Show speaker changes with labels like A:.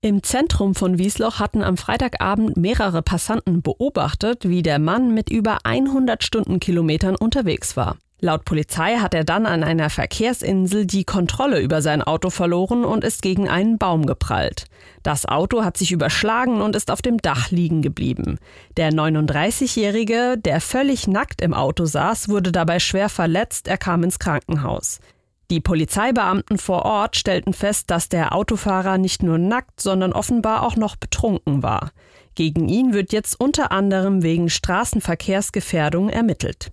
A: Im Zentrum von Wiesloch hatten am Freitagabend mehrere Passanten beobachtet, wie der Mann mit über 100 Stundenkilometern unterwegs war. Laut Polizei hat er dann an einer Verkehrsinsel die Kontrolle über sein Auto verloren und ist gegen einen Baum geprallt. Das Auto hat sich überschlagen und ist auf dem Dach liegen geblieben. Der 39-Jährige, der völlig nackt im Auto saß, wurde dabei schwer verletzt, er kam ins Krankenhaus. Die Polizeibeamten vor Ort stellten fest, dass der Autofahrer nicht nur nackt, sondern offenbar auch noch betrunken war. Gegen ihn wird jetzt unter anderem wegen Straßenverkehrsgefährdung ermittelt.